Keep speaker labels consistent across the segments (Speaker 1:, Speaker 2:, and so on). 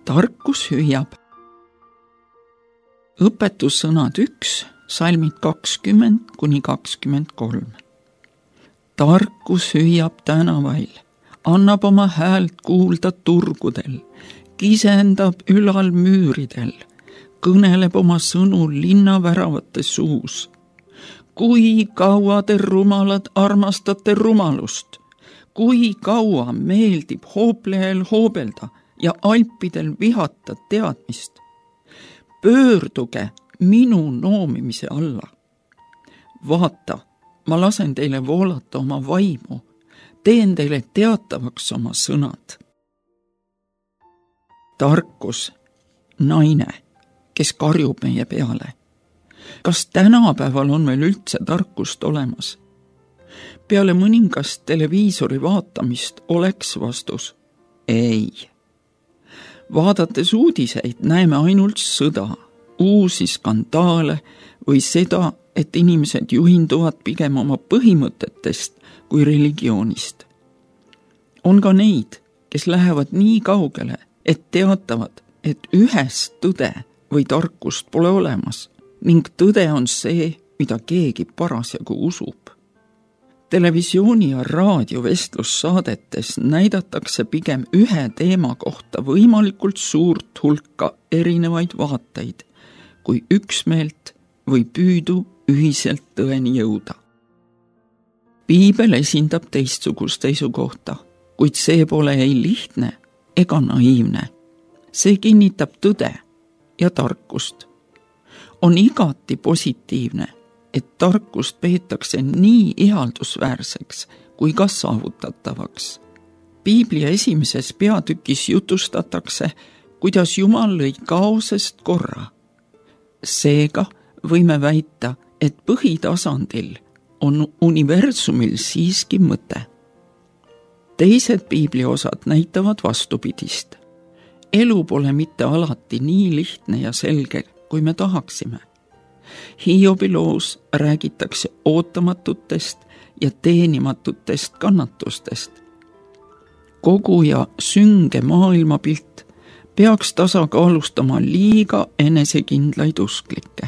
Speaker 1: Tarkus hüüab. Õpetussõnad 1, salmid 20–23. Tarkus hüüab tänavail, annab oma häält kuulda turgudel, kisendab ülal müüridel, kõneleb oma sõnu linnaväravate suus. Kui kaua te rumalad armastate rumalust, kui kaua meeldib hooplehel hoobelda ja alpidel vihata teadmist. Pöörduge minu noomimise alla. Vaata, ma lasen teile voolata oma vaimu, teen teile teatavaks oma sõnad. Tarkus, naine, kes karjub meie peale. Kas tänapäeval on meil üldse tarkust olemas? Peale mõningast televiisori vaatamist oleks vastus ei. Vaadates uudiseid näeme ainult sõda, uusi skandaale või seda, et inimesed juhinduvad pigem oma põhimõtetest kui religioonist. On ka neid, kes lähevad nii kaugele, et teatavad, et ühest tõde või tarkust pole olemas ning tõde on see, mida keegi parasjagu usub. Televisiooni ja raadiovestlussaadetes näidatakse pigem ühe teema kohta võimalikult suurt hulka erinevaid vaateid, kui üksmeelt või püüdu ühiselt tõeni jõuda. Piibel esindab teistsugust seisukohta, kuid see pole ei lihtne ega naiivne. See kinnitab tõde ja tarkust. On igati positiivne, et tarkust peetakse nii ihaldusväärseks kui ka saavutatavaks. Piibli esimeses peatükis jutustatakse, kuidas Jumal lõi kaosest korra. Seega võime väita, et põhitasandil on universumil siiski mõte. Teised Piibli osad näitavad vastupidist. Elu pole mitte alati nii lihtne ja selge, kui me tahaksime. Hiobi loos räägitakse ootamatutest ja teenimatutest kannatustest. Kogu ja sünge maailmapilt peaks tasakaalustama liiga enesekindlaid usklikke.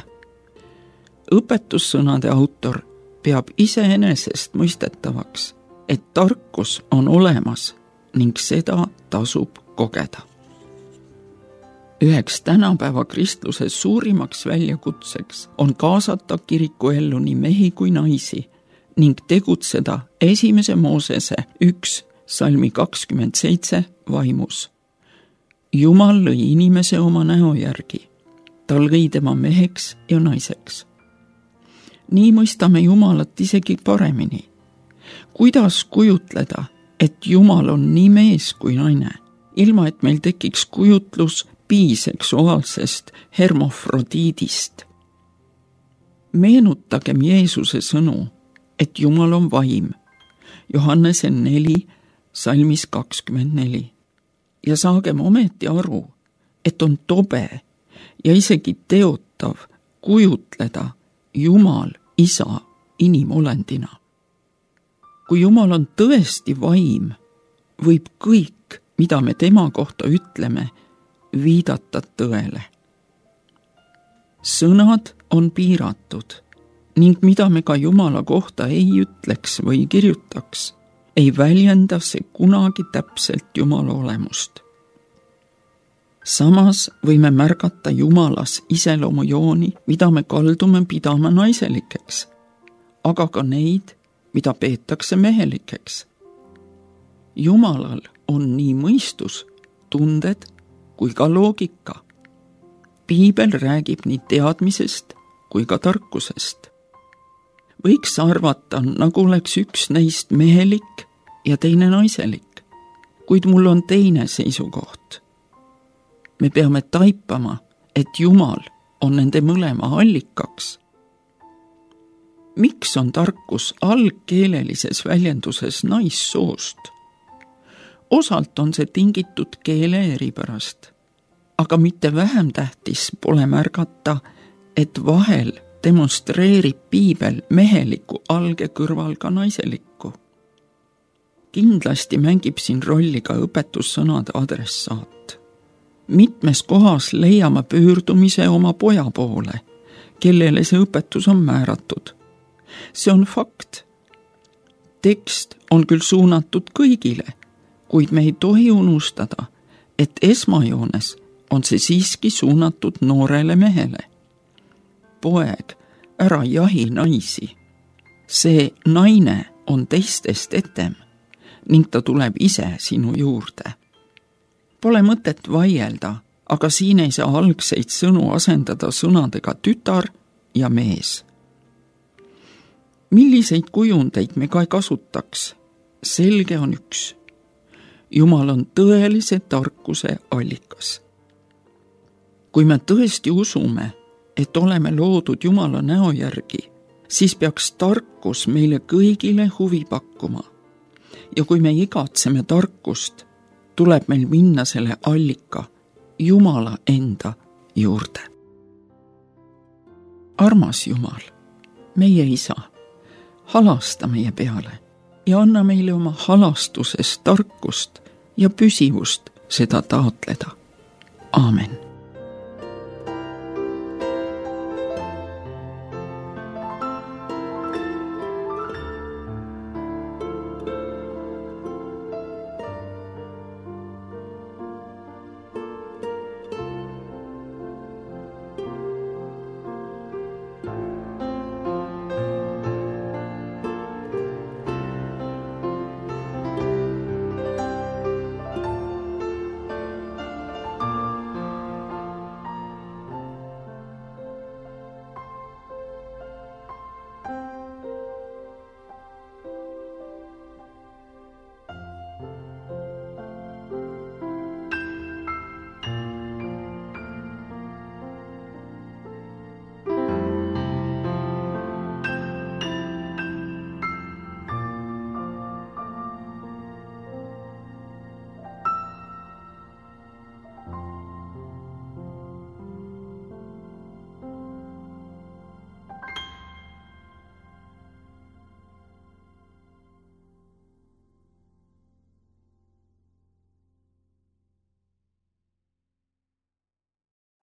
Speaker 1: Õpetussõnade autor peab iseenesest mõistetavaks, et tarkus on olemas ning seda tasub kogeda. Üheks tänapäeva kristluse suurimaks väljakutseks on kaasata kirikuellu nii mehi kui naisi ning tegutseda 1. Moosese 1, salmi 27 vaimus. Jumal lõi inimese oma näo järgi. Ta lõi tema meheks ja naiseks. Nii mõistame Jumalat isegi paremini. Kuidas kujutleda, et Jumal on nii mees kui naine, ilma et meil tekiks kujutlus biseksuaalsest hermafrodiidist. Meenutagem Jeesuse sõnu, et Jumal on vaim. Johannese 4, salmis 24. Ja saagem ometi aru, et on tobe ja isegi teotav kujutleda Jumal isa inimolendina. Kui Jumal on tõesti vaim, võib kõik, mida me tema kohta ütleme, viidata tõele. Sõnad on piiratud ning mida me ka Jumala kohta ei ütleks või kirjutaks, ei väljenda see kunagi täpselt Jumala olemust. Samas võime märgata Jumalas iseloomujooni, mida me kaldume pidama naiselikeks, aga ka neid, mida peetakse mehelikeks. Jumalal on nii mõistus, tunded kui ka loogika. Piibel räägib nii teadmisest kui ka tarkusest. Võiks arvata, nagu oleks üks neist mehelik ja teine naiselik, kuid mul on teine seisukoht. Me peame taipama, et Jumal on nende mõlema allikaks. Miks on tarkus algkeelelises väljenduses naissoost? Osalt on see tingitud keele eripärast, aga mitte vähem tähtis pole märgata, et vahel demonstreerib Piibel meheliku alge kõrval ka naiselikku. Kindlasti mängib siin rolli ka õpetussõnade adressaat. Mitmes kohas leiame pöördumise oma poja poole, kellele see õpetus on määratud. See on fakt. Tekst on küll suunatud kõigile, kuid me ei tohi unustada, et esmajoones on see siiski suunatud noorele mehele. Poeg, ära jahi naisi. See naine on teistest etem ning ta tuleb ise sinu juurde. Pole mõtet vaielda, aga siin ei saa algseid sõnu asendada sõnadega tütar ja mees. Milliseid kujundeid me ka ei kasutaks, selge on üks. Jumal on tõelise tarkuse allikas. Kui me tõesti usume, et oleme loodud Jumala näo järgi, siis peaks tarkus meile kõigile huvi pakkuma. Ja kui me igatseme tarkust, tuleb meil minna selle allika, Jumala enda juurde. Armas Jumal, meie Isa, halasta meie peale ja anna meile oma halastuses tarkust ja püsivust seda taotleda. Aamen.